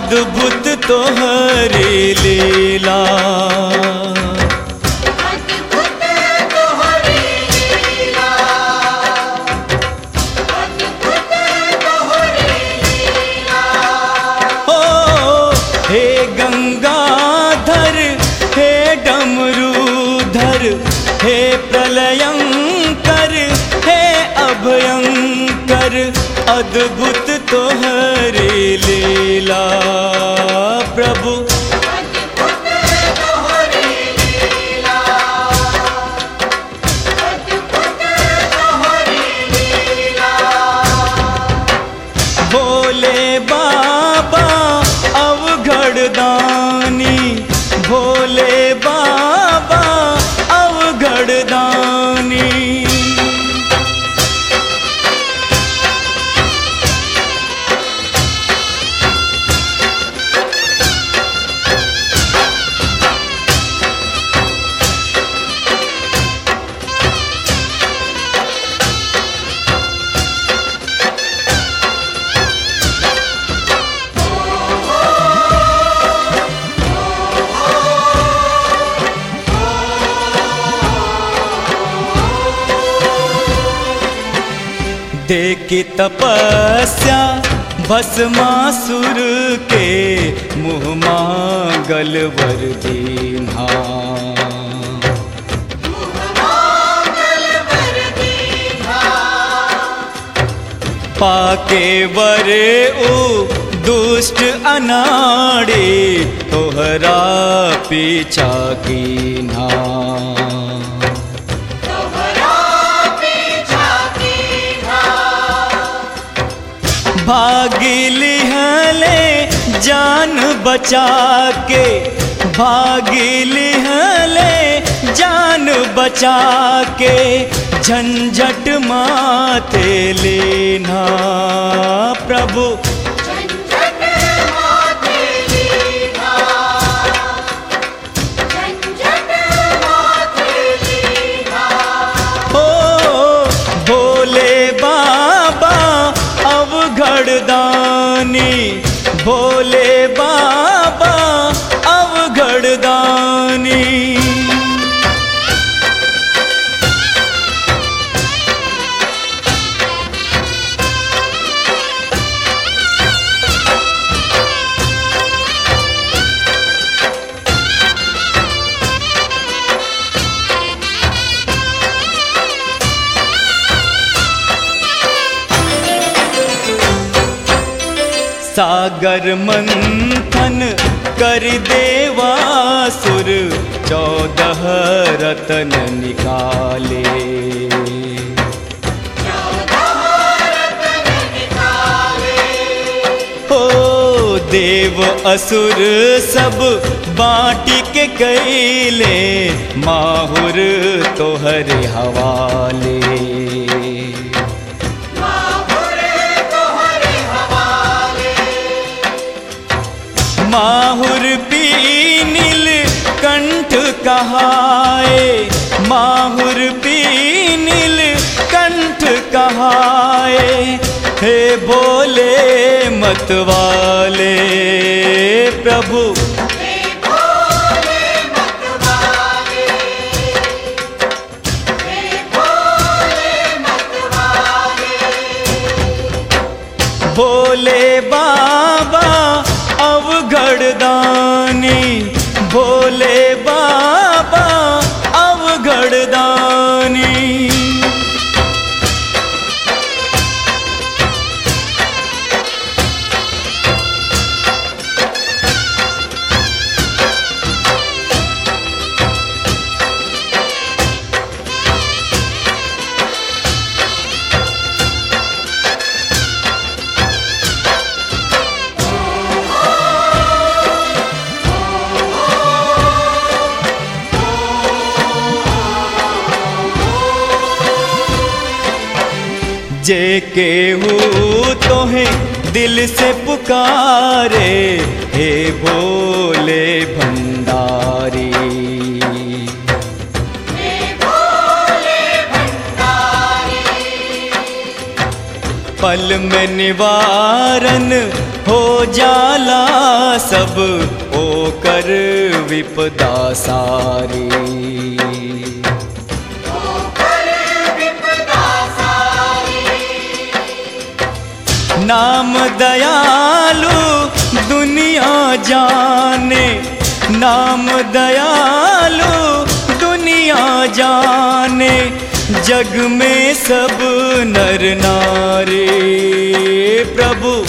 अद्भुत तोहरी लीला। अद्भुत तोहरी लीला, अद्भुत तोहरी लीला। ओ हे गंगाधर, हे डमरूधर, हे प्रलयंकर, हे अभयंकर, अद्भुत तोहरी लीला प्रभु। अद्भुत तोहरी लीला, अद्भुत तोहरी लीला। भोले बाबा अवघड़ दानी, भोले बाबा अवघड़ दानी। देखी तपस्या भस्मासुर के, मुँह मांगल वर दीन्हा। मंगल वर दीन्हा। पाके वर उ दुष्ट अनाड़ी, तोहरा पीछा कीन्हा। तोहरा पीछा कीन्हा। भागिली हले जान बचा के, भागिली हले जान बचा के, झंझट माथे लेना प्रभु। झंझट माथे लीना, झंझट माथे लीना। ओ भोले बाबा अवघड़ दानी, भोले बाबा अवघड़ दानी। सागर मंथन कर देवासुर, 14 रतन निकाले। 14 रतन निकाले। हो देव असुर सब बाटी के कैले, माहुर तोहरे हवाले। माहुर पी नील कंठ कहाए, माहुर पी नील कंठ कहाए। हे भोले मतवाले प्रभु, हे भोले मतवाले, हे भोले मतवाले। भोले बाबा अवघड़ दानी, भोले बाबा अवघड़ दानी। जे केहू तोहे दिल से पुकारे, हे भोले भंडारी। हे भोले भंडारी। पल में निवारन हो जाला सब ओकर विपदा सारी। ओकर विपदा सारी। नाम दयालु दुनिया जाने, नाम दयालु दुनिया जाने, जग में सब नर नारी। प्रभु